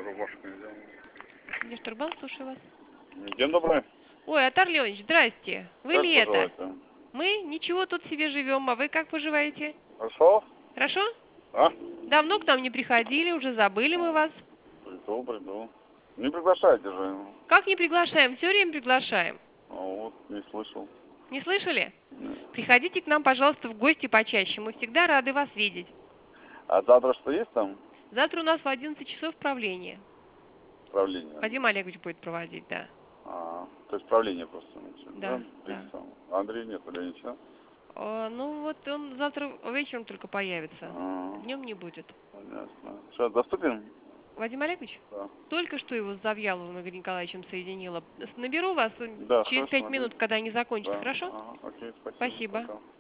Рубашку нельзя. Нефтербанк, слушаю вас. День добрый. Ой, Атар Леонидович, здрасте. Вы Как ли это? поживаете? Мы ничего тут себе живем, а вы как поживаете? Хорошо? Хорошо? А? Давно к нам не приходили, уже забыли мы вас. Приду. Не приглашайте же. Как не приглашаем? Все время приглашаем. А вот, не слышал. Не слышали? Нет. Приходите к нам, пожалуйста, в гости почаще. Мы всегда рады вас видеть. А завтра что есть там? Завтра у нас в 11 часов правление. Правление. Вадим Олегович будет проводить, да. То есть правление просто. Да. Андрей нет, или ничего? Ну вот он завтра вечером только появится. Днем не будет. Понятно. Что, доступен? Вадим Олегович? Да. Только что его с Завьяловым Игорем Николаевичем соединила. Наберу вас Да, через хорошо, 5 минут, когда они закончат, да. хорошо? Ага, окей, Спасибо. Пока.